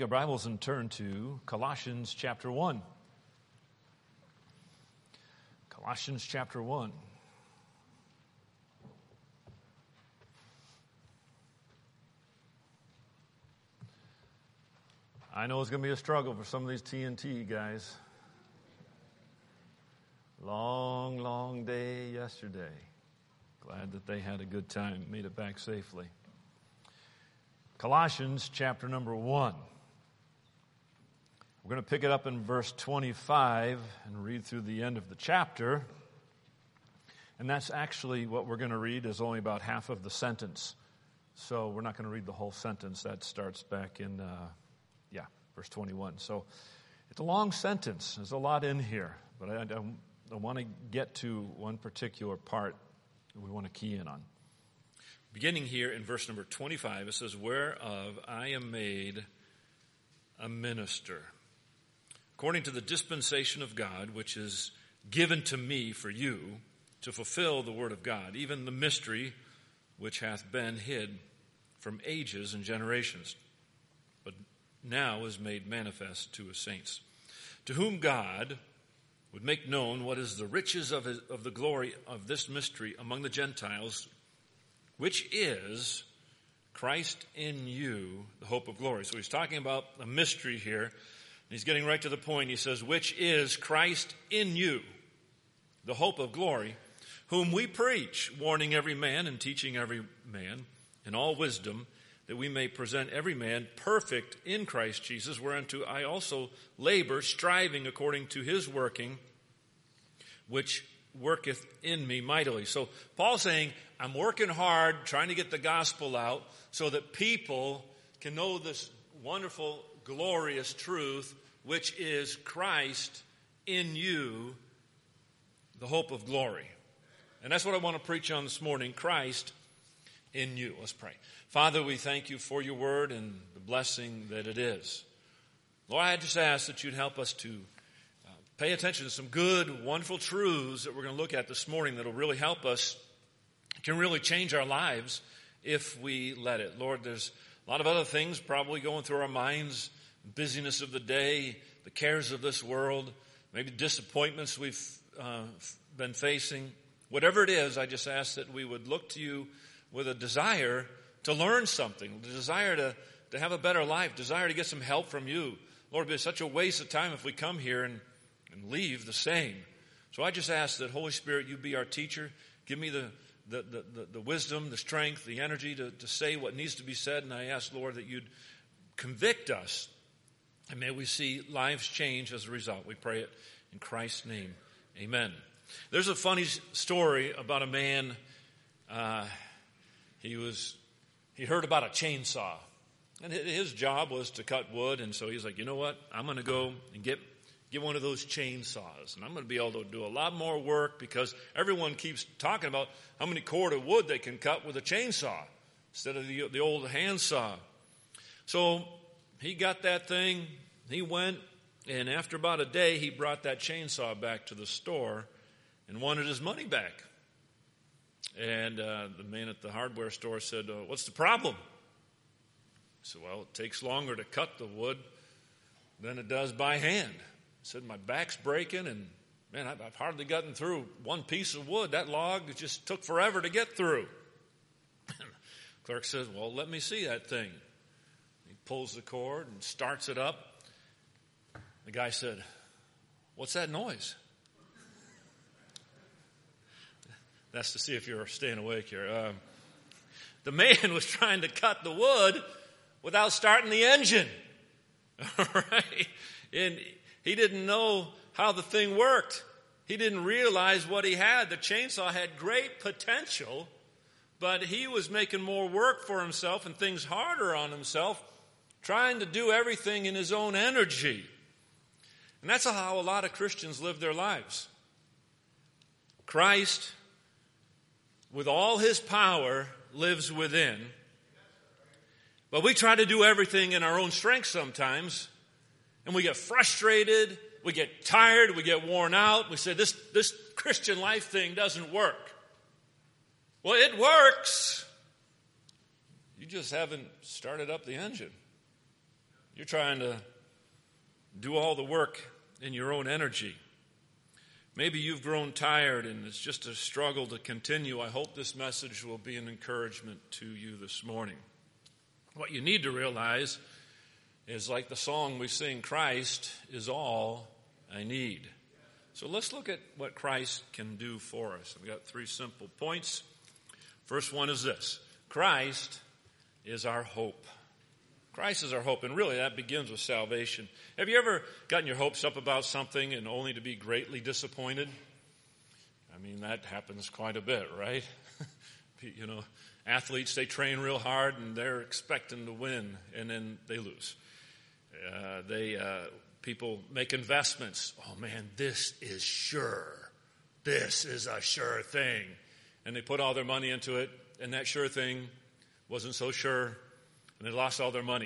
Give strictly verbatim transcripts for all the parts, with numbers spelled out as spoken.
Your Bibles and turn to Colossians chapter one. Colossians chapter one. I know it's going to be a struggle for some of these T N T guys. Long, long day yesterday. Glad that they had a good time, made it back safely. Colossians chapter number one. We're going to pick it up in verse twenty-five and read through the end of the chapter. And that's actually what we're going to read is only about half of the sentence. So we're not going to read the whole sentence. That starts back in, uh, yeah, verse twenty-one. So it's a long sentence. There's a lot in here. But I, I, I want to get to one particular part that we want to key in on. Beginning here in verse number twenty-five, it says, "Whereof I am made a minister, according to the dispensation of God, which is given to me for you, to fulfill the word of God, even the mystery which hath been hid from ages and generations, but now is made manifest to his saints, to whom God would make known what is the riches of, his, of the glory of this mystery among the Gentiles, which is Christ in you, the hope of glory." So he's talking about a mystery here. He's getting right to the point. He says, "Which is Christ in you, the hope of glory, whom we preach, warning every man and teaching every man in all wisdom, that we may present every man perfect in Christ Jesus, whereunto I also labor, striving according to his working, which worketh in me mightily." So Paul's saying, I'm working hard, trying to get the gospel out so that people can know this wonderful, glorious truth, which is Christ in you, the hope of glory. And that's what I want to preach on this morning, Christ in you. Let's pray. Father, we thank you for your word and the blessing that it is. Lord, I just ask that you'd help us to uh, pay attention to some good, wonderful truths that we're going to look at this morning that will really help us, can really change our lives if we let it. Lord, there's a lot of other things probably going through our minds, busyness of the day, the cares of this world, maybe disappointments we've uh, been facing. Whatever it is, I just ask that we would look to you with a desire to learn something, the desire to, to have a better life, desire to get some help from you. Lord, it'd be such a waste of time if we come here and, and leave the same. So I just ask that, Holy Spirit, you be our teacher. Give me the The, the, the, the wisdom, the strength, the energy to, to say what needs to be said. And I ask, Lord, that you'd convict us. And may we see lives change as a result. We pray it in Christ's name. Amen. There's a funny story about a man. Uh, he was, he heard about a chainsaw. And his job was to cut wood. And so he's like, you know what? I'm going to go and get Get one of those chainsaws, and I'm going to be able to do a lot more work because everyone keeps talking about how many cord of wood they can cut with a chainsaw instead of the, the old handsaw. So he got that thing. He went, and after about a day, he brought that chainsaw back to the store and wanted his money back. And uh, the man at the hardware store said, uh, "What's the problem?" He said, "Well, it takes longer to cut the wood than it does by hand." He said, "My back's breaking, and man, I've hardly gotten through one piece of wood. That log just took forever to get through." Clerk says, "Well, let me see that thing." He pulls the cord and starts it up. The guy said, "What's that noise?" That's to see if you're staying awake here. Um, the man was trying to cut the wood without starting the engine. All right? And he didn't know how the thing worked. He didn't realize what he had. The chainsaw had great potential, but he was making more work for himself and things harder on himself, trying to do everything in his own energy. And that's how a lot of Christians live their lives. Christ, with all his power, lives within. But we try to do everything in our own strength sometimes. And we get frustrated, we get tired, we get worn out. We say, this, this Christian life thing doesn't work. Well, it works. You just haven't started up the engine. You're trying to do all the work in your own energy. Maybe you've grown tired and it's just a struggle to continue. I hope this message will be an encouragement to you this morning. What you need to realize is, like the song we sing, Christ is all I need. So let's look at what Christ can do for us. We've got three simple points. First one is this: Christ is our hope. Christ is our hope, and really that begins with salvation. Have you ever gotten your hopes up about something and only to be greatly disappointed? I mean, that happens quite a bit, right? You know, athletes, they train real hard and they're expecting to win, and then they lose. Uh, they uh, people make investments. Oh man, this is sure. This is a sure thing. And they put all their money into it, and that sure thing wasn't so sure, and they lost all their money.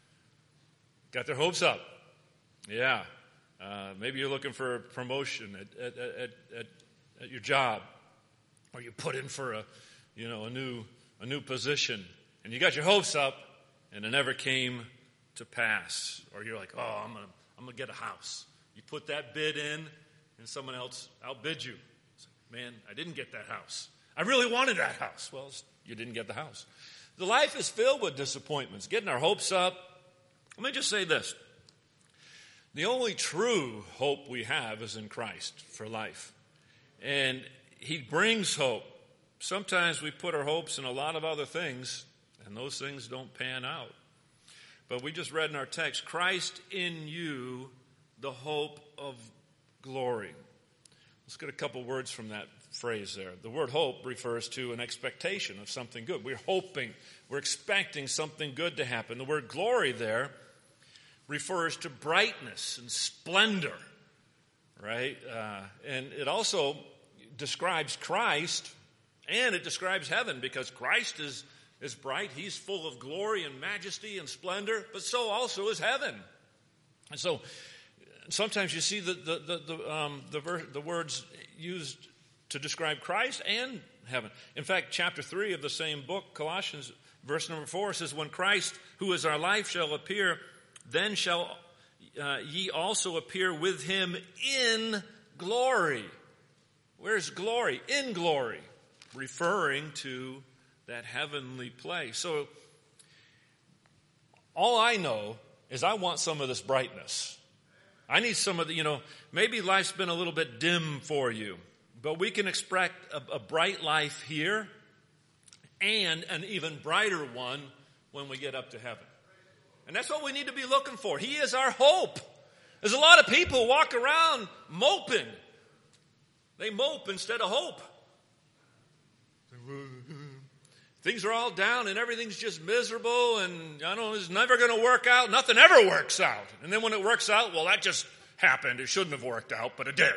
Got their hopes up. Yeah. Uh, maybe you're looking for a promotion at, at, at, at, at your job, or you put in for a, you know, a new a new position, and you got your hopes up, and it never came to pass. Or you're like, oh, I'm gonna I'm gonna get a house. You put that bid in, and someone else outbid you. It's like, man, I didn't get that house. I really wanted that house. Well, you didn't get the house. The life is filled with disappointments, getting our hopes up. Let me just say this. The only true hope we have is in Christ for life. And he brings hope. Sometimes we put our hopes in a lot of other things, and those things don't pan out. But we just read in our text, Christ in you, the hope of glory. Let's get a couple words from that phrase there. The word hope refers to an expectation of something good. We're hoping, we're expecting something good to happen. The word glory there refers to brightness and splendor, right? Uh, and it also describes Christ, and it describes heaven, because Christ is, is bright. He's full of glory and majesty and splendor, but so also is heaven. And so sometimes you see the, the, the, the, um, the, ver- the words used to describe Christ and heaven. In fact, chapter three of the same book, Colossians, verse number four, says, when Christ, who is our life, shall appear, then shall uh, ye also appear with him in glory. Where's glory? In glory. Referring to that heavenly place. So, all I know is I want some of this brightness. I need some of the, you know, maybe life's been a little bit dim for you, but we can expect a, a bright life here and an even brighter one when we get up to heaven. And that's what we need to be looking for. He is our hope. There's a lot of people walk around moping. They mope instead of hope. Things are all down and everything's just miserable, and I don't know, it's never going to work out. Nothing ever works out. And then when it works out, well, that just happened. It shouldn't have worked out, but it did.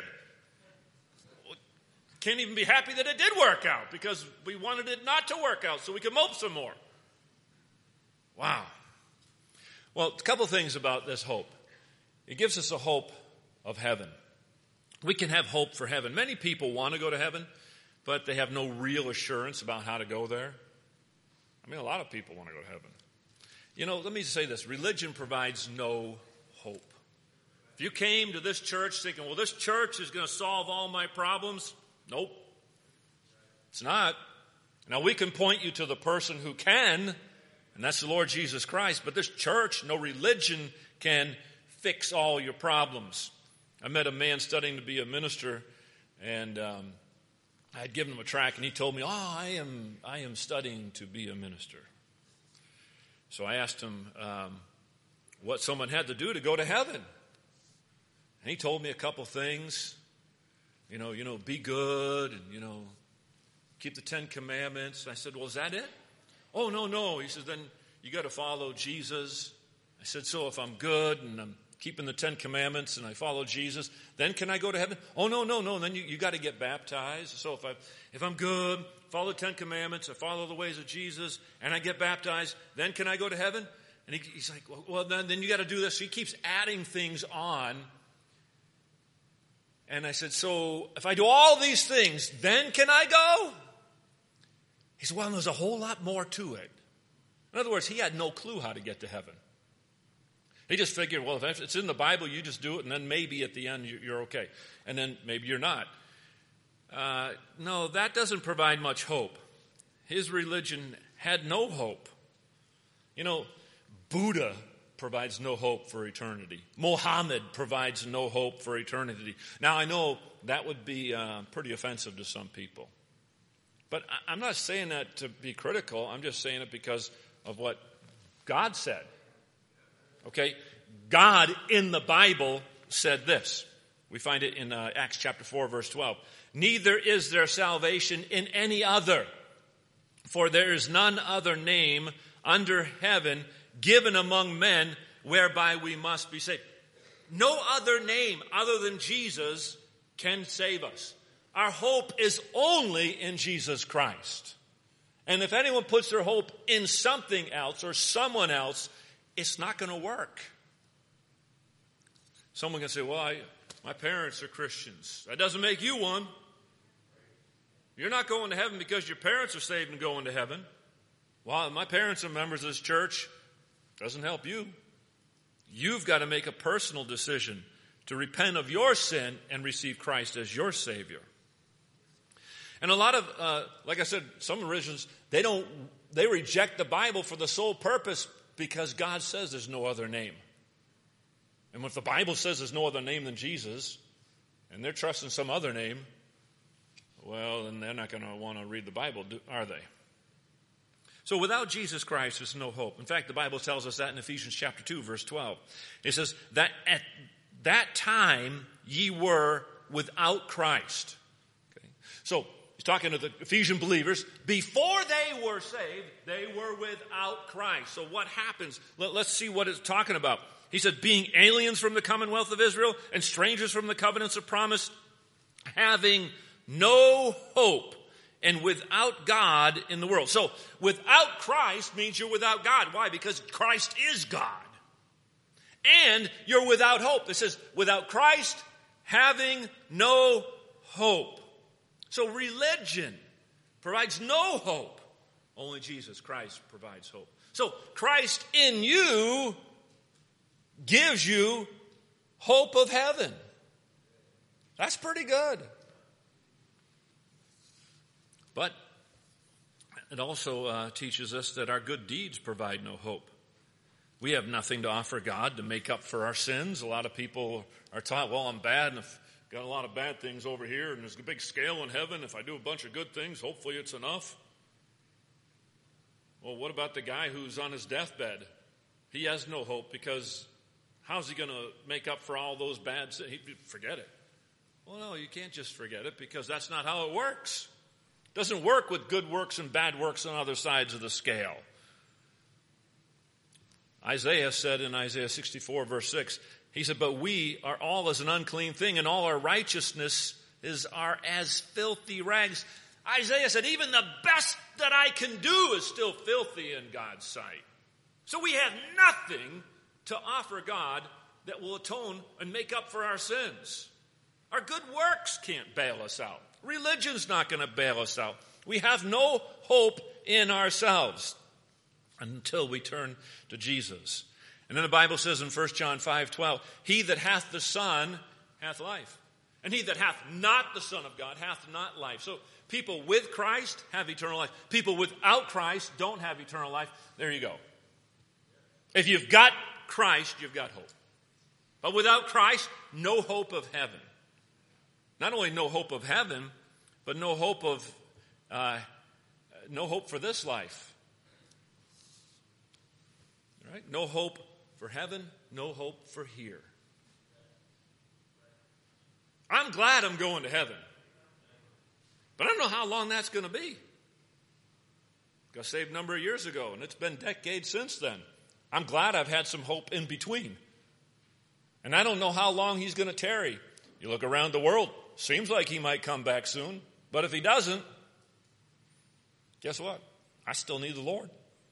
Can't even be happy that it did work out, because we wanted it not to work out so we could mope some more. Wow. Well, a couple things about this hope. It gives us a hope of heaven. We can have hope for heaven. Many people want to go to heaven, but they have no real assurance about how to go there. I mean, a lot of people want to go to heaven. You know, let me say this. Religion provides no hope. If you came to this church thinking, well, this church is going to solve all my problems, nope. It's not. Now, we can point you to the person who can, and that's the Lord Jesus Christ. But this church, no religion can fix all your problems. I met a man studying to be a minister, and um, I had given him a tract, and he told me, oh, I am I am studying to be a minister. So I asked him um, what someone had to do to go to heaven. And he told me a couple things. You know, you know, be good, and, you know, keep the Ten Commandments. I said, well, is that it? Oh, no, no. He says, then you got to follow Jesus. I said, so if I'm good and I'm keeping the Ten Commandments and I follow Jesus, then can I go to heaven? Oh, no, no, no. Then you, you got to get baptized. So if, I, if I'm good, follow the Ten Commandments, I follow the ways of Jesus, and I get baptized, then can I go to heaven? And he, he's like, well, well then, then you got to do this. So he keeps adding things on. And I said, so if I do all these things, then can I go? He said, well, there's a whole lot more to it. In other words, he had no clue how to get to heaven. He just figured, well, if it's in the Bible, you just do it, and then maybe at the end you're okay. And then maybe you're not. Uh, no, that doesn't provide much hope. His religion had no hope. You know, Buddha provides no hope for eternity. Mohammed provides no hope for eternity. Now, I know that would be uh, pretty offensive to some people. But I'm not saying that to be critical. I'm just saying it because of what God said. Okay? God in the Bible said this. We find it in uh, Acts chapter four, verse twelve. Neither is there salvation in any other, for there is none other name under heaven given among men whereby we must be saved. No other name other than Jesus can save us. Our hope is only in Jesus Christ. And if anyone puts their hope in something else or someone else, it's not going to work. Someone can say, well, I, my parents are Christians. That doesn't make you one. You're not going to heaven because your parents are saved and going to heaven. Well, my parents are members of this church. Doesn't help you. You've got to make a personal decision to repent of your sin and receive Christ as your Savior. And a lot of, uh, like I said, some religions, they don't, they reject the Bible for the sole purpose because God says there's no other name. And if the Bible says there's no other name than Jesus, and they're trusting some other name, well, then they're not going to want to read the Bible, are they? So without Jesus Christ, there's no hope. In fact, the Bible tells us that in Ephesians chapter two, verse twelve. It says that at that time ye were without Christ. Okay. So he's talking to the Ephesian believers. Before they were saved, they were without Christ. So what happens? Let, let's see what it's talking about. He said, being aliens from the commonwealth of Israel and strangers from the covenants of promise, having no hope and without God in the world. So without Christ means you're without God. Why? Because Christ is God. And you're without hope. It says without Christ, having no hope. So religion provides no hope. Only Jesus Christ provides hope. So Christ in you gives you hope of heaven. That's pretty good. But it also uh, teaches us that our good deeds provide no hope. We have nothing to offer God to make up for our sins. A lot of people are taught, well, I'm bad and I've got a lot of bad things over here and there's a big scale in heaven. If I do a bunch of good things, hopefully it's enough. Well, what about the guy who's on his deathbed? He has no hope because how's he going to make up for all those bad sins? Forget it. Well, no, you can't just forget it because that's not how it works. It doesn't work with good works and bad works on other sides of the scale. Isaiah said in Isaiah sixty-four, verse six, he said, but we are all as an unclean thing, and all our righteousness is are as filthy rags. Isaiah said, even the best that I can do is still filthy in God's sight. So we have nothing to offer God that will atone and make up for our sins. Our good works can't bail us out. Religion's not going to bail us out. We have no hope in ourselves until we turn to Jesus. And then the Bible says in First John five twelve, he that hath the Son hath life. And he that hath not the Son of God hath not life. So people with Christ have eternal life. People without Christ don't have eternal life. There you go. If you've got Christ, you've got hope. But without Christ, no hope of heaven. Not only no hope of heaven, but no hope of uh, no hope for this life. All right? No hope for heaven, no hope for here. I'm glad I'm going to heaven. But I don't know how long that's going to be. Got saved a number of years ago, and it's been decades since then. I'm glad I've had some hope in between. And I don't know how long he's going to tarry. You look around the world, seems like he might come back soon. But if he doesn't, guess what? I still need the Lord.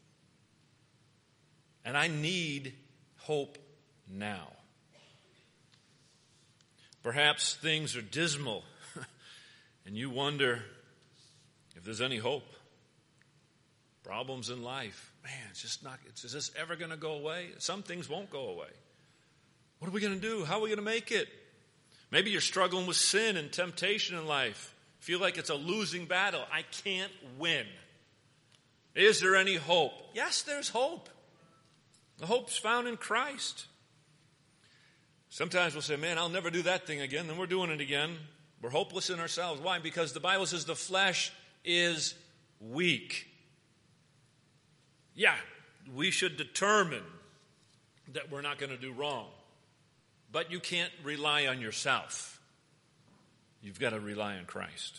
And I need hope now. Perhaps things are dismal, and you wonder if there's any hope. Problems in life. Man, it's just not, is this ever going to go away? Some things won't go away. are we going to do? How are we going to make it? Maybe you're struggling with sin and temptation in life. Feel like it's a losing battle. I can't win. Is there any hope? Yes, there's hope. The hope's found in Christ. Sometimes we'll say, man, I'll never do that thing again. Then we're doing it again. We're hopeless in ourselves. Why? Because the Bible says the flesh is weak. Yeah, we should determine that we're not going to do wrong. But you can't rely on yourself. You've got to rely on Christ.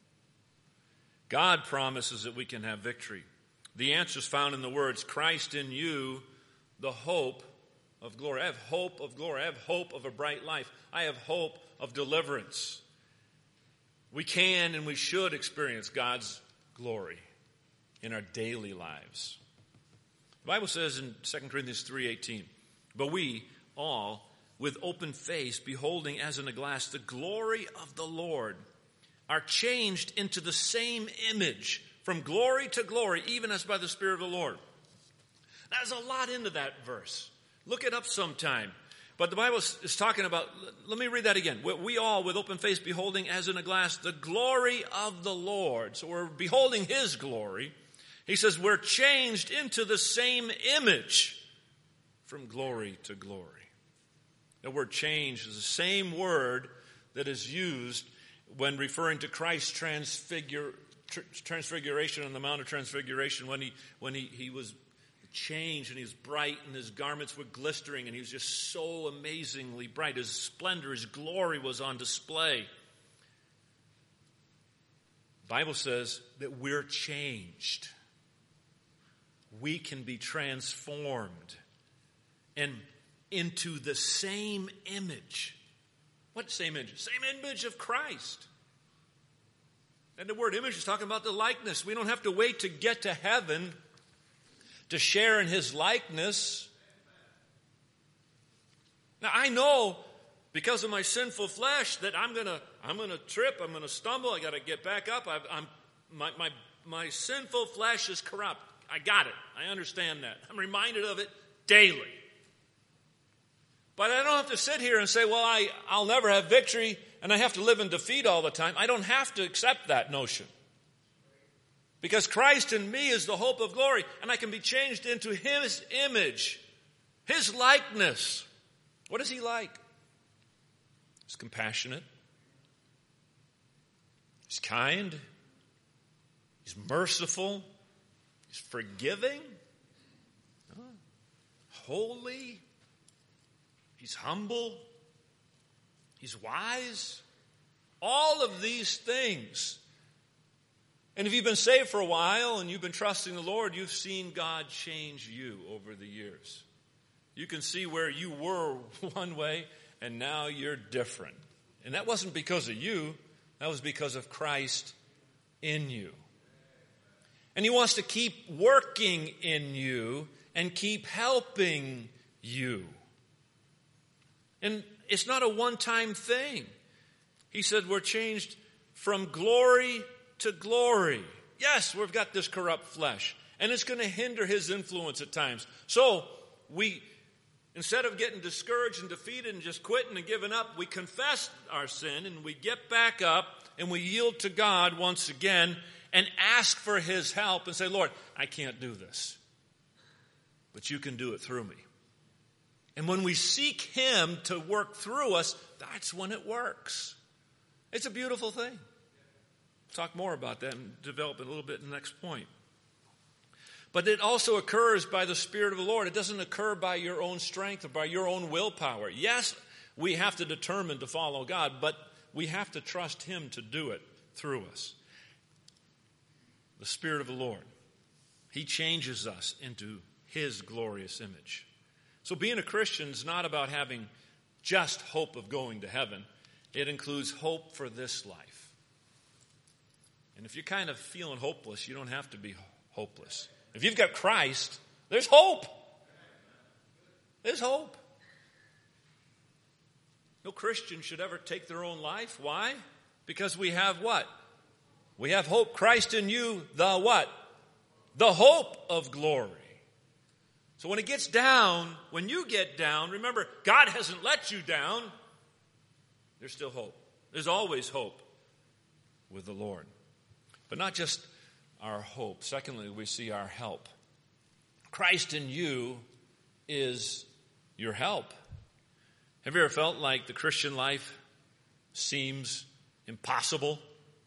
God promises that we can have victory. The answer is found in the words, Christ in you, the hope of glory. I have hope of glory. I have hope of a bright life. I have hope of deliverance. We can and we should experience God's glory in our daily lives. The Bible says in Second Corinthians three eighteen, but we all, with open face, beholding as in a glass the glory of the Lord, are changed into the same image from glory to glory, even as by the Spirit of the Lord. There's a lot into that verse. Look it up sometime. But the Bible is talking about, let me read that again. We all, with open face, beholding as in a glass the glory of the Lord. So we're beholding His glory. He says we're changed into the same image from glory to glory. The word change is the same word that is used when referring to Christ's transfigure, tr- transfiguration on the Mount of Transfiguration, when he when he, he was changed and he was bright and his garments were glistering and he was just so amazingly bright. His splendor, his glory was on display. The Bible says that we're changed. We can be transformed and into the same image. What same image? Same image of Christ. And the word image is talking about the likeness. We don't have to wait to get to heaven to share in His likeness. Now I know because of my sinful flesh that I'm gonna I'm gonna trip, I'm gonna stumble, I gotta get back up. I've, I'm my my my sinful flesh is corrupt. I got it. I understand that. I'm reminded of it daily. But I don't have to sit here and say, well, I, I'll never have victory and I have to live in defeat all the time. I don't have to accept that notion. Because Christ in me is the hope of glory, and I can be changed into His image, His likeness. What is He like? He's compassionate. He's kind. He's merciful. He's forgiving. Holy. He's humble. He's wise. All of these things. And if you've been saved for a while and you've been trusting the Lord, you've seen God change you over the years. You can see where you were one way and now you're different. And that wasn't because of you. That was because of Christ in you. And He wants to keep working in you and keep helping you. And it's not a one-time thing. He said we're changed from glory to glory. Yes, we've got this corrupt flesh, and it's going to hinder His influence at times. So we, instead of getting discouraged and defeated and just quitting and giving up, we confess our sin and we get back up and we yield to God once again and ask for His help and say, Lord, I can't do this, but You can do it through me. And when we seek Him to work through us, that's when it works. It's a beautiful thing. We'll talk more about that and develop it a little bit in the next point. But it also occurs by the Spirit of the Lord. It doesn't occur by your own strength or by your own willpower. Yes, we have to determine to follow God, but we have to trust Him to do it through us. The Spirit of the Lord. He changes us into His glorious image. So being a Christian is not about having just hope of going to heaven. It includes hope for this life. And if you're kind of feeling hopeless, you don't have to be hopeless. If you've got Christ, there's hope. There's hope. No Christian should ever take their own life. Why? Because we have what? We have hope. Christ in you, the what? The hope of glory. So when it gets down, when you get down, remember, God hasn't let you down. There's still hope. There's always hope with the Lord. But not just our hope. Secondly, we see our help. Christ in you is your help. Have you ever felt like the Christian life seems impossible?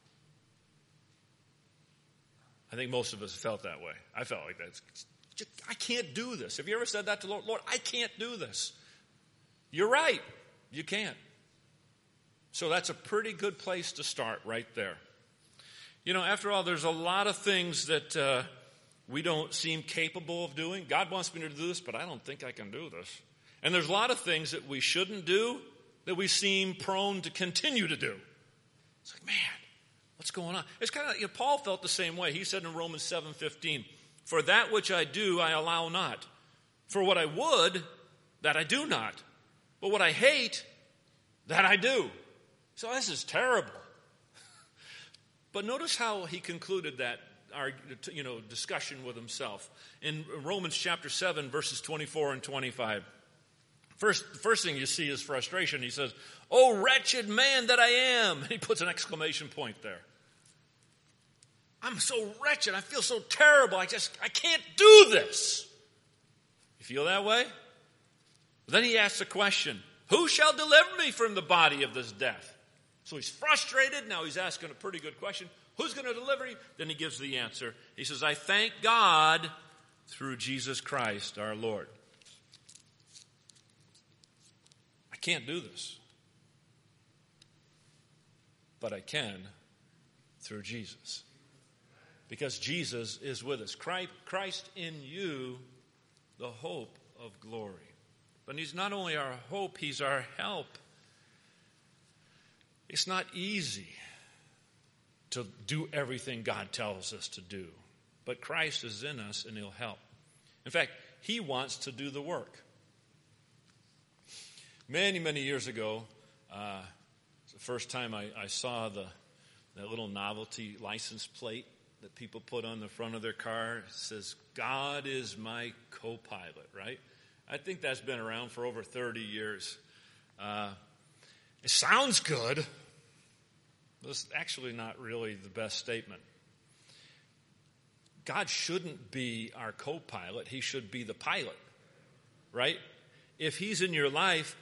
I think most of us felt that way. I felt like that. I can't do this. Have you ever said that to the Lord? Lord, I can't do this. You're right. You can't. So that's a pretty good place to start right there. You know, after all, there's a lot of things that uh, we don't seem capable of doing. God wants me to do this, but I don't think I can do this. And there's a lot of things that we shouldn't do that we seem prone to continue to do. It's like, man, what's going on? It's kind of, you know, Paul felt the same way. He said in Romans seven fifteen, for that which I do, I allow not. For what I would, that I do not. But what I hate, that I do. So this is terrible. But notice how he concluded that our, you know, discussion with himself. In Romans chapter seven, verses twenty-four and twenty-five. First, first thing you see is frustration. He says, oh, wretched man that I am. And he puts an exclamation point there. I'm so wretched. I feel so terrible. I just, I can't do this. You feel that way? Then he asks the question, who shall deliver me from the body of this death? So he's frustrated. Now he's asking a pretty good question. Who's going to deliver you? Then he gives the answer. He says, I thank God through Jesus Christ our Lord. I can't do this. But I can through Jesus. Because Jesus is with us. Christ in you, the hope of glory. But he's not only our hope, he's our help. It's not easy to do everything God tells us to do. But Christ is in us and he'll help. In fact, he wants to do the work. Many, many years ago, uh, it's the first time I, I saw the that little novelty license plate that people put on the front of their car. It says, God is my co-pilot, right? I think that's been around for over thirty years. Uh, it sounds good. But it's actually not really the best statement. God shouldn't be our co-pilot. He should be the pilot, right? If he's in your life,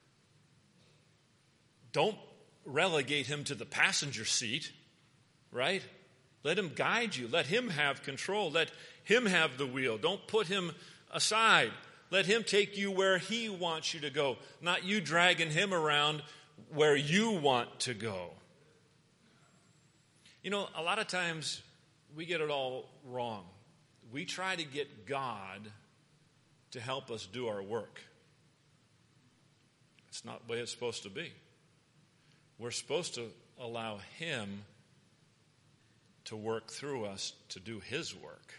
don't relegate him to the passenger seat, right? Let him guide you. Let him have control. Let him have the wheel. Don't put him aside. Let him take you where he wants you to go, not you dragging him around where you want to go. You know, a lot of times we get it all wrong. We try to get God to help us do our work. It's not the way it's supposed to be. We're supposed to allow him to work through us to do his work.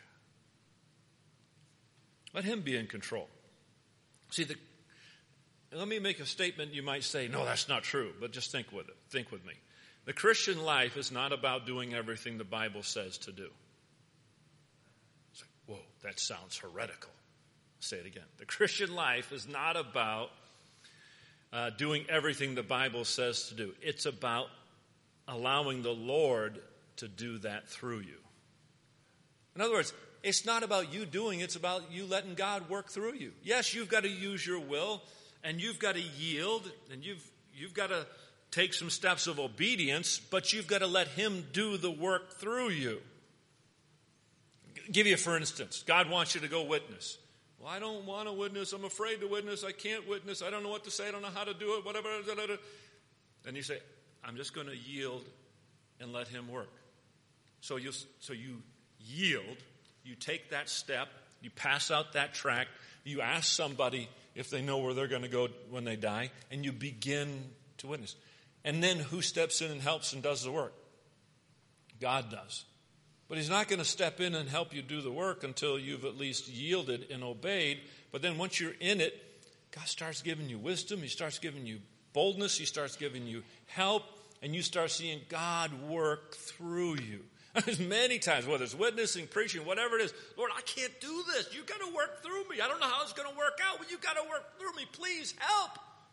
Let him be in control. See, the, let me make a statement you might say, no, that's not true, but just think with it. Think with me. The Christian life is not about doing everything the Bible says to do. It's like, whoa, that sounds heretical. Say it again. The Christian life is not about uh, doing everything the Bible says to do. It's about allowing the Lord to do that through you. In other words, it's not about you doing it. It's about you letting God work through you. Yes, you've got to use your will, and you've got to yield, and you've you've got to take some steps of obedience, but you've got to let him do the work through you. I'll give you, for instance, God wants you to go witness. Well, I don't want to witness. I'm afraid to witness. I can't witness. I don't know what to say. I don't know how to do it, whatever. Then you say, I'm just going to yield and let him work. So you, so you yield. You take that step. You pass out that tract. You ask somebody if they know where they're going to go when they die, and you begin to witness. And then who steps in and helps and does the work? God does. But he's not going to step in and help you do the work until you've at least yielded and obeyed. But then once you're in it, God starts giving you wisdom. He starts giving you boldness. He starts giving you help. And you start seeing God work through you. There's many times, whether it's witnessing, preaching, whatever it is, Lord, I can't do this. You've got to work through me. I don't know how it's going to work out, but you've got to work through me. Please help.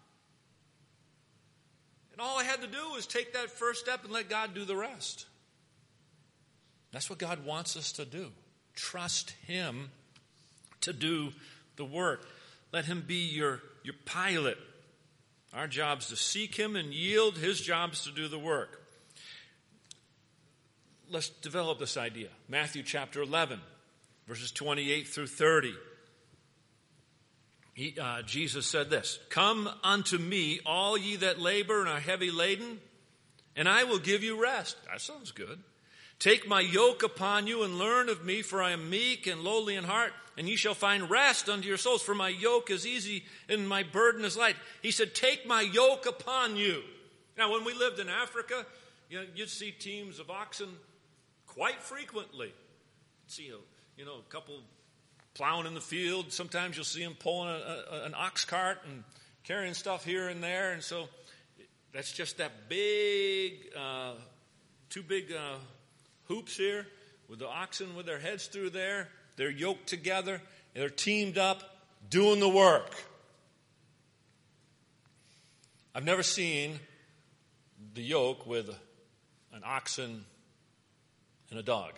And all I had to do was take that first step and let God do the rest. That's what God wants us to do. Trust him to do the work. Let him be your, your pilot. Our job's to seek him and yield. His job's to do the work. Let's develop this idea. Matthew chapter eleven, verses twenty-eight through thirty. He, uh, Jesus said this, "Come unto me, all ye that labor and are heavy laden, and I will give you rest." That sounds good. "Take my yoke upon you and learn of me, for I am meek and lowly in heart, and ye shall find rest unto your souls, for my yoke is easy and my burden is light." He said, take my yoke upon you. Now, when we lived in Africa, you know, you'd see teams of oxen quite frequently. See, a, you know, a couple plowing in the field. Sometimes you'll see them pulling a, a, an ox cart and carrying stuff here and there. And so that's just that big, uh, two big uh, hoops here with the oxen with their heads through there. They're yoked together. And they're teamed up doing the work. I've never seen the yoke with an oxen and a dog.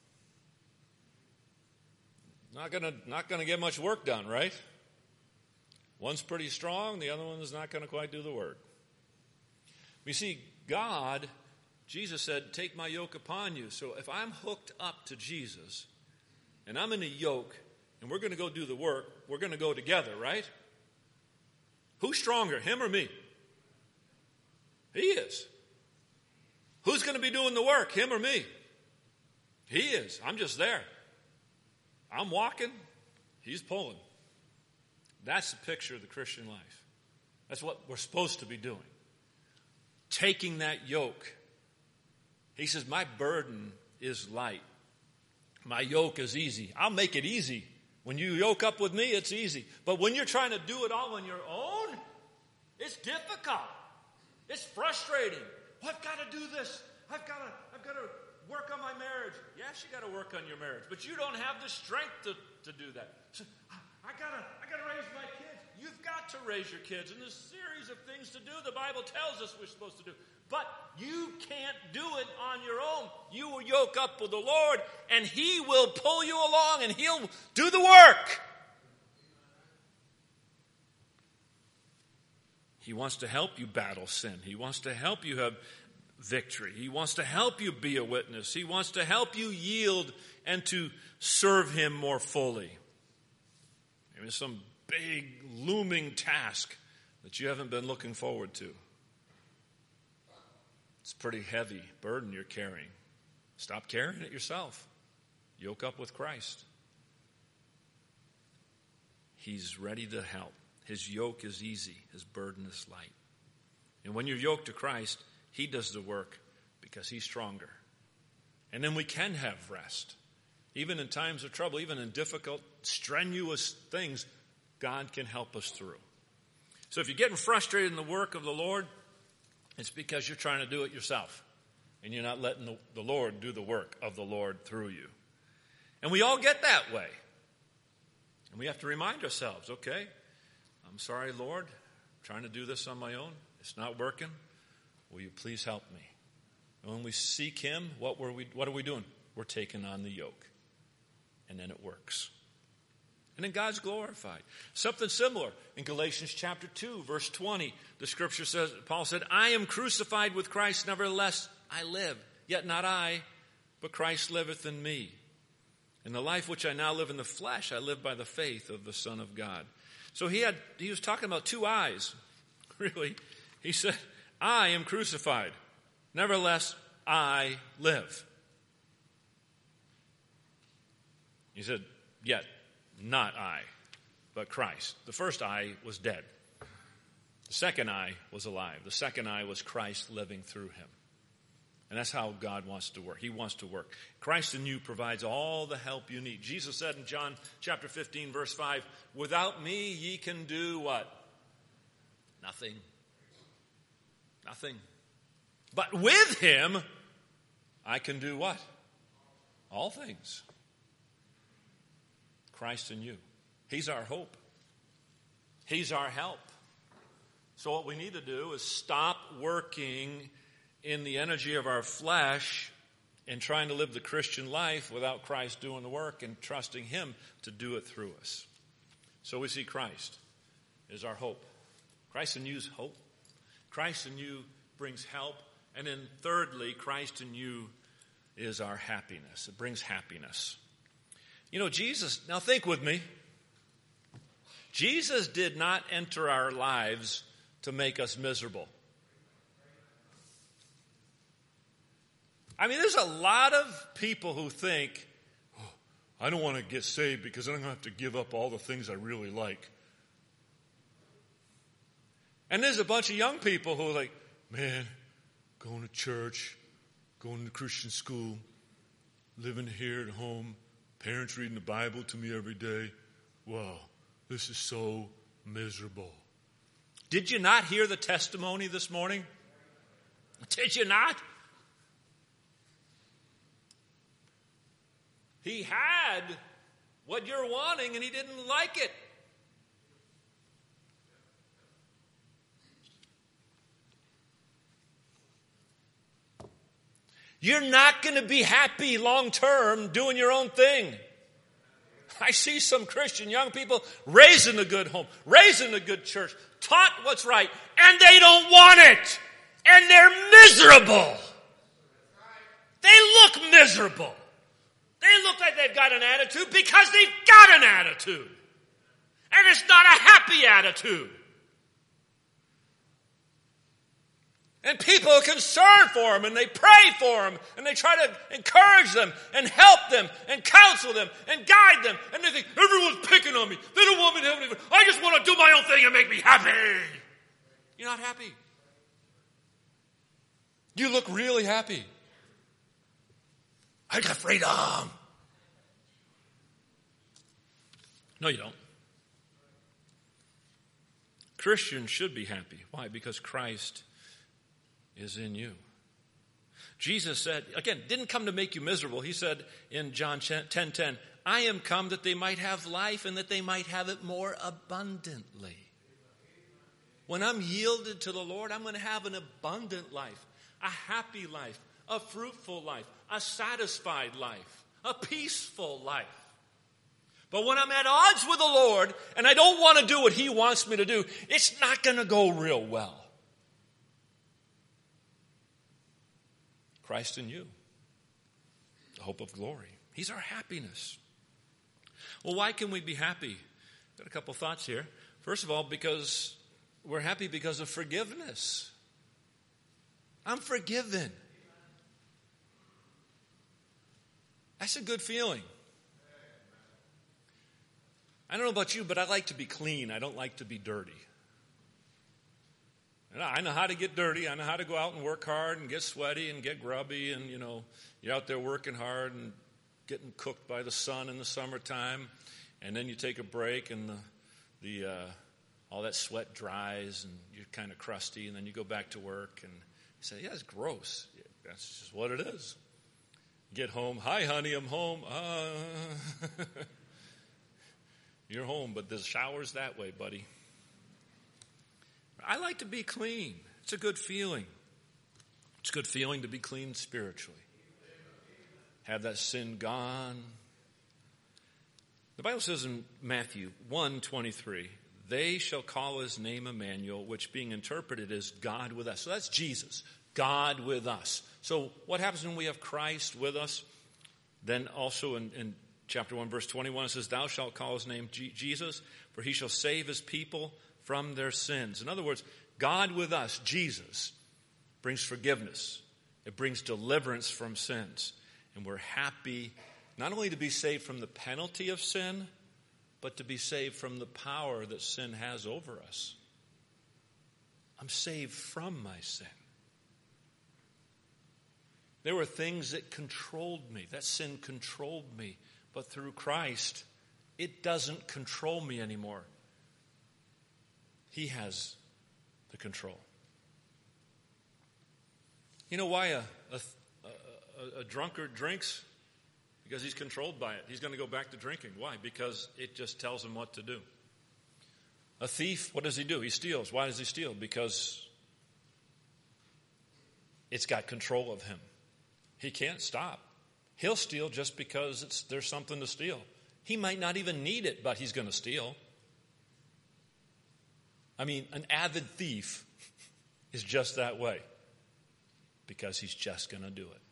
Not gonna, not gonna get much work done, right? One's pretty strong, the other one is not gonna quite do the work. You see, God, Jesus said, take my yoke upon you. So if I'm hooked up to Jesus, and I'm in a yoke, and we're gonna go do the work, we're gonna go together, right? Who's stronger, him or me? He is. Who's gonna be doing the work, him or me? He is. I'm just there. I'm walking. He's pulling. That's the picture of the Christian life. That's what we're supposed to be doing. Taking that yoke. He says, my burden is light. My yoke is easy. I'll make it easy. When you yoke up with me, it's easy. But when you're trying to do it all on your own, it's difficult. It's frustrating. Well, I've got to do this. I've got to, I've got to work on my marriage. Yes, you got to work on your marriage, but you don't have the strength to, to do that. So I gotta, I gotta raise my kids. You've got to raise your kids, and there's a series of things to do. The Bible tells us we're supposed to do, but you can't do it on your own. You will yoke up with the Lord, and He will pull you along, and He'll do the work. He wants to help you battle sin. He wants to help you have victory. He wants to help you be a witness. He wants to help you yield and to serve Him more fully. Maybe some big looming task that you haven't been looking forward to. It's a pretty heavy burden you're carrying. Stop carrying it yourself. Yoke up with Christ. He's ready to help. His yoke is easy. His burden is light. And when you're yoked to Christ, He does the work because He's stronger. And then we can have rest. Even in times of trouble, even in difficult, strenuous things, God can help us through. So if you're getting frustrated in the work of the Lord, it's because you're trying to do it yourself. And you're not letting the, the Lord do the work of the Lord through you. And we all get that way. And we have to remind ourselves, okay, I'm sorry, Lord, I'm trying to do this on my own. It's not working. Will you please help me? And when we seek Him, what were we? What are we doing? We're taking on the yoke. And then it works. And then God's glorified. Something similar in Galatians chapter two, verse twenty. The scripture says, Paul said, I am crucified with Christ, nevertheless I live. Yet not I, but Christ liveth in me. In the life which I now live in the flesh, I live by the faith of the Son of God. So he had he was talking about two I's, really. He said, I am crucified. Nevertheless, I live. He said, yet not I, but Christ. The first I was dead. The second I was alive. The second I was Christ living through him. And that's how God wants to work. He wants to work. Christ in you provides all the help you need. Jesus said in John chapter fifteen, verse five, without me ye can do what? Nothing. Nothing. But with him, I can do what? All things. Christ in you. He's our hope. He's our help. So what we need to do is stop working in the energy of our flesh and trying to live the Christian life without Christ doing the work and trusting Him to do it through us. So we see Christ is our hope. Christ in you is hope. Christ in you brings help. And then thirdly, Christ in you is our happiness. It brings happiness. You know, Jesus, now think with me. Jesus did not enter our lives to make us miserable. I mean, there's a lot of people who think, oh, I don't want to get saved because I'm going to have to give up all the things I really like. And there's a bunch of young people who are like, man, going to church, going to Christian school, living here at home, parents reading the Bible to me every day. Wow, this is so miserable. Did you not hear the testimony this morning? Did you not? He had what you're wanting and he didn't like it. You're not going to be happy long term doing your own thing. I see some Christian young people raised in a good home, raised in a good church, taught what's right, and they don't want it. And they're miserable. They look miserable. They look like they've got an attitude because they've got an attitude. And it's not a happy attitude. And people are concerned for them, and they pray for them, and they try to encourage them, and help them, and counsel them, and guide them. And they think, everyone's picking on me. They don't want me to have anything. I just want to do my own thing and make me happy. You're not happy. You look really happy. I got freedom. No, you don't. Christians should be happy. Why? Because Christ is in you. Jesus said, again, didn't come to make you miserable. He said in John ten ten, I am come that they might have life and that they might have it more abundantly. When I'm yielded to the Lord, I'm going to have an abundant life, a happy life, a fruitful life, a satisfied life, a peaceful life. But when I'm at odds with the Lord and I don't want to do what He wants me to do, it's not going to go real well. Christ in you, the hope of glory. He's our happiness. Well, why can we be happy? Got a couple thoughts here. First of all, because we're happy because of forgiveness. I'm forgiven. That's a good feeling. I don't know about you, but I like to be clean. I don't like to be dirty. And I know how to get dirty. I know how to go out and work hard and get sweaty and get grubby. And, you know, you're out there working hard and getting cooked by the sun in the summertime. And then you take a break and the, the uh, all that sweat dries and you're kind of crusty. And then you go back to work and you say, yeah, it's gross. Yeah, that's just what it is. Get home. Hi, honey, I'm home. Uh, you're home, but the shower's that way, buddy. I like to be clean. It's a good feeling. It's a good feeling to be clean spiritually. Have that sin gone. The Bible says in Matthew one twenty-three, they shall call His name Emmanuel, which being interpreted is God with us. So that's Jesus, God with us. So what happens when we have Christ with us? Then also in, in chapter one, verse twenty-one, it says, thou shalt call His name G- Jesus, for He shall save His people from their sins. In other words, God with us, Jesus, brings forgiveness. It brings deliverance from sins. And we're happy not only to be saved from the penalty of sin, but to be saved from the power that sin has over us. I'm saved from my sin. There were things that controlled me. That sin controlled me. But through Christ, it doesn't control me anymore. He has the control. You know why a, a, a, a drunkard drinks? Because he's controlled by it. He's going to go back to drinking. Why? Because it just tells him what to do. A thief, what does he do? He steals. Why does he steal? Because it's got control of him. He can't stop. He'll steal just because it's, there's something to steal. He might not even need it, but he's going to steal. I mean, an avid thief is just that way because he's just going to do it.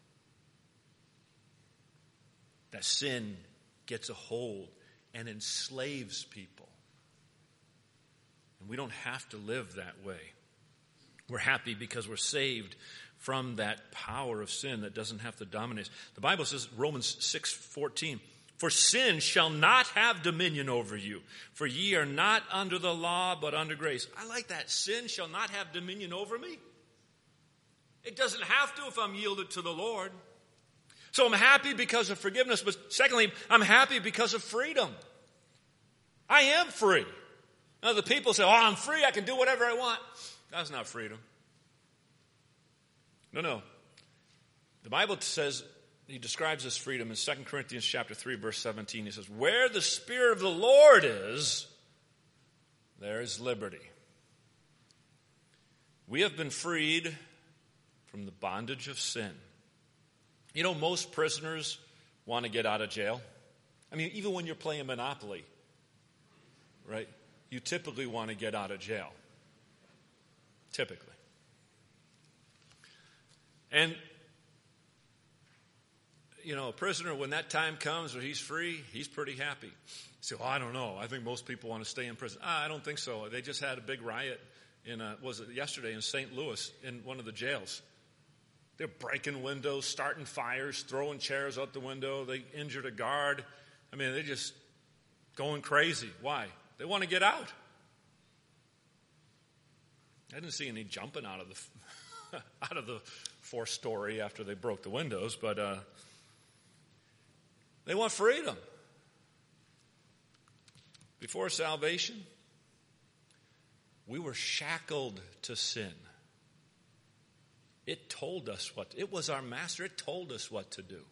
That sin gets a hold and enslaves people. And we don't have to live that way. We're happy because we're saved from that power of sin that doesn't have to dominate us. The Bible says, Romans six fourteen, for sin shall not have dominion over you, for ye are not under the law, but under grace. I like that. Sin shall not have dominion over me. It doesn't have to if I'm yielded to the Lord. So I'm happy because of forgiveness, but secondly, I'm happy because of freedom. I am free. Now the people say, oh, I'm free, I can do whatever I want. That's not freedom. No, no. The Bible says, he describes this freedom in Second Corinthians chapter three, verse seventeen. He says, where the Spirit of the Lord is, there is liberty. We have been freed from the bondage of sin. You know, most prisoners want to get out of jail. I mean, even when you're playing Monopoly, right? You typically want to get out of jail. Typically. And, you know, a prisoner, when that time comes where he's free, he's pretty happy. You say, well, I don't know. I think most people want to stay in prison. Ah, I don't think so. They just had a big riot in, a, was it yesterday in Saint Louis in one of the jails. They're breaking windows, starting fires, throwing chairs out the window. They injured a guard. I mean, they're just going crazy. Why? They want to get out. I didn't see any jumping out of the out of the fourth story after they broke the windows, but uh, they want freedom. Before salvation, we were shackled to sin. It told us what, it was our master, it told us what to do.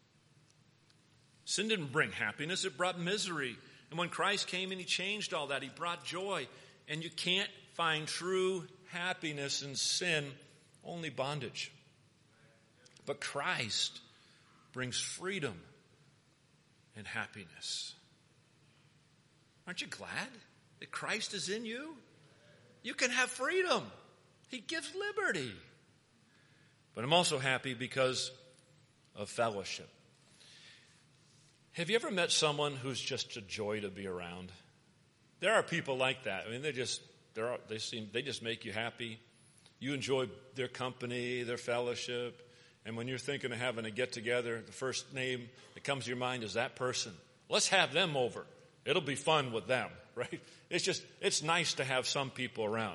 Sin didn't bring happiness, it brought misery. And when Christ came and he changed all that, he brought joy. And you can't find true happiness in sin, only bondage. But Christ brings freedom and happiness. Aren't you glad that Christ is in you? You can have freedom. He gives liberty. But I'm also happy because of fellowship. Have you ever met someone who's just a joy to be around? There are people like that. I mean, they just they're, they seem they just make you happy. You enjoy their company, their fellowship, and when you're thinking of having a get together, the first name that comes to your mind is that person. Let's have them over. It'll be fun with them, right? It's just it's nice to have some people around.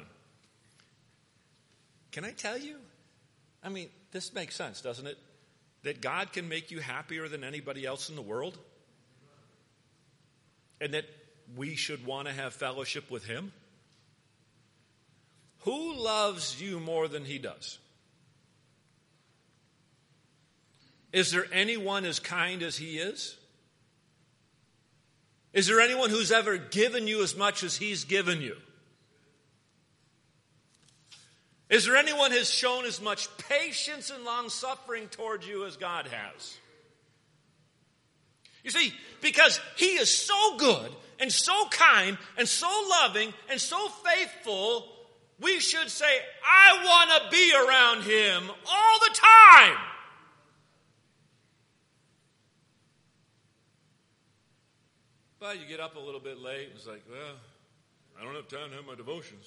Can I tell you? I mean, this makes sense, doesn't it? That God can make you happier than anybody else in the world? And that we should want to have fellowship with him? Who loves you more than he does? Is there anyone as kind as he is? Is there anyone who's ever given you as much as he's given you? Is there anyone who has shown as much patience and long-suffering towards you as God has? You see, because he is so good and so kind and so loving and so faithful, we should say, I want to be around him all the time. But you get up a little bit late and it's like, well, I don't have time to have my devotions.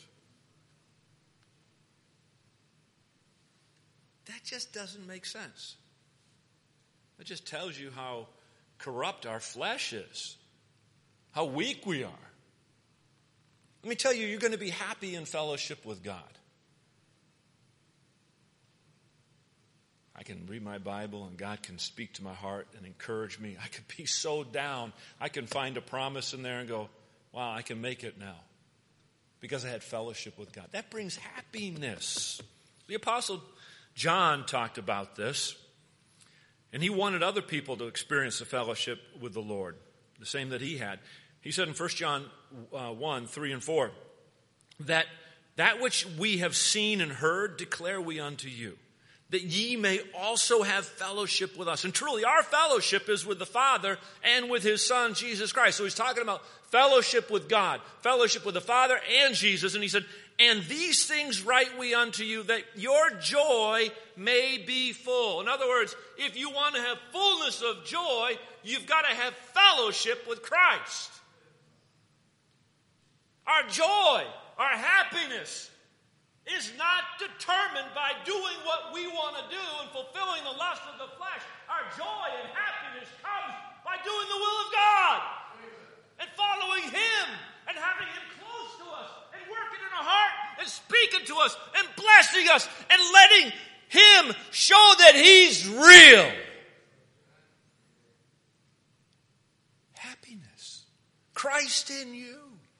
That just doesn't make sense. It just tells you how corrupt our flesh is, how weak we are. Let me tell you, you're going to be happy in fellowship with God. I can read my Bible and God can speak to my heart and encourage me. I could be so down. I can find a promise in there and go, wow, I can make it now because I had fellowship with God. That brings happiness. The Apostle John talked about this And he wanted other people to experience the fellowship with the Lord, the same that he had. He said in First John uh, one, three and four, that that which we have seen and heard declare we unto you, that ye may also have fellowship with us. And truly, our fellowship is with the Father and with his Son, Jesus Christ. So he's talking about fellowship with God, fellowship with the Father and Jesus. And he said, and these things write we unto you, that your joy may be full. In other words, if you want to have fullness of joy, you've got to have fellowship with Christ. Our joy, our happiness is not determined by doing what we want to do and fulfilling the lust of the flesh. Our joy and happiness comes by doing the will of God and following him and having him close to us and working in our heart and speaking to us and blessing us and letting him show that he's real. Happiness. Christ in you.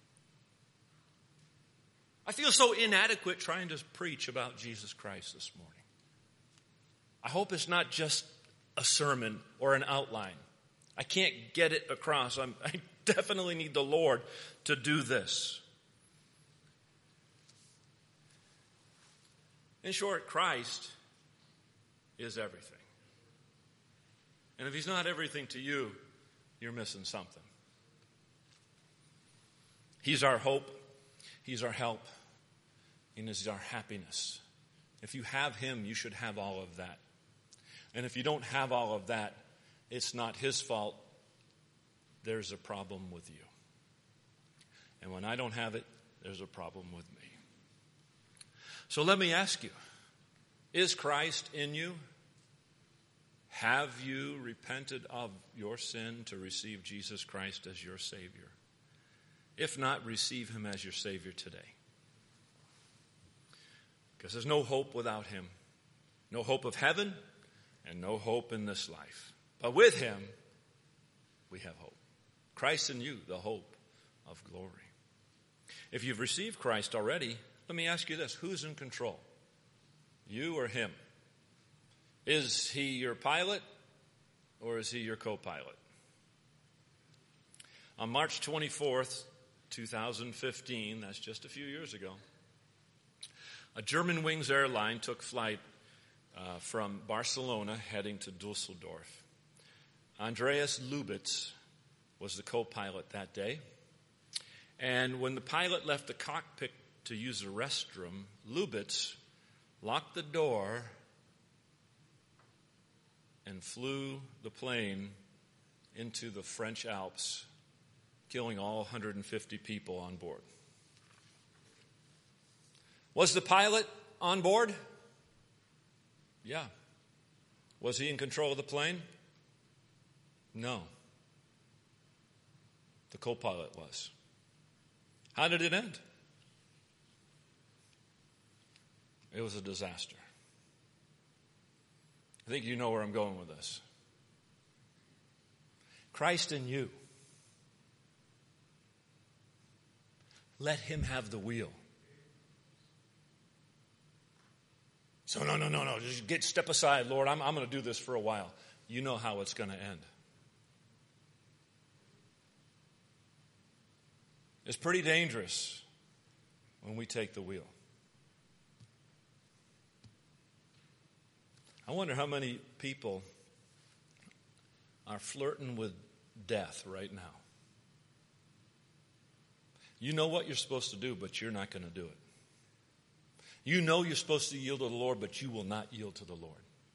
I feel so inadequate trying to preach about Jesus Christ this morning. I hope it's not just a sermon or an outline. I can't get it across. I'm, I definitely need the Lord to do this. In short, Christ is everything. And if he's not everything to you, you're missing something. He's our hope. He's our help. And he's our happiness. If you have him, you should have all of that. And if you don't have all of that, it's not his fault. There's a problem with you. And when I don't have it, there's a problem with me. So let me ask you, is Christ in you? Have you repented of your sin to receive Jesus Christ as your Savior? If not, receive him as your Savior today. Because there's no hope without him. No hope of heaven and no hope in this life. But with him, we have hope. Christ in you, the hope of glory. If you've received Christ already, let me ask you this. Who's in control? You or him? Is he your pilot or is he your co-pilot? On March twenty-fourth, twenty fifteen, that's just a few years ago, a Germanwings airline took flight uh, from Barcelona heading to Dusseldorf. Andreas Lubitz was the co-pilot that day. And when the pilot left the cockpit to use the restroom, Lubitz locked the door and flew the plane into the French Alps, killing all one hundred fifty people on board. Was the pilot on board? Yeah. Was he in control of the plane? No. The co-pilot was. How did it end? It was a disaster. I think you know where I'm going with this. Christ in you. Let him have the wheel. So no, no, no, no. Just get step aside, Lord. I'm, I'm going to do this for a while. You know how it's going to end. It's pretty dangerous when we take the wheel. I wonder how many people are flirting with death right now. You know what you're supposed to do, but you're not going to do it. You know you're supposed to yield to the Lord, but you will not yield to the Lord.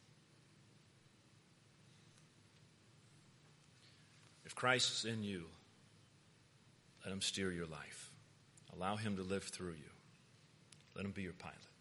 If Christ's in you, let him steer your life. Allow him to live through you. Let him be your pilot.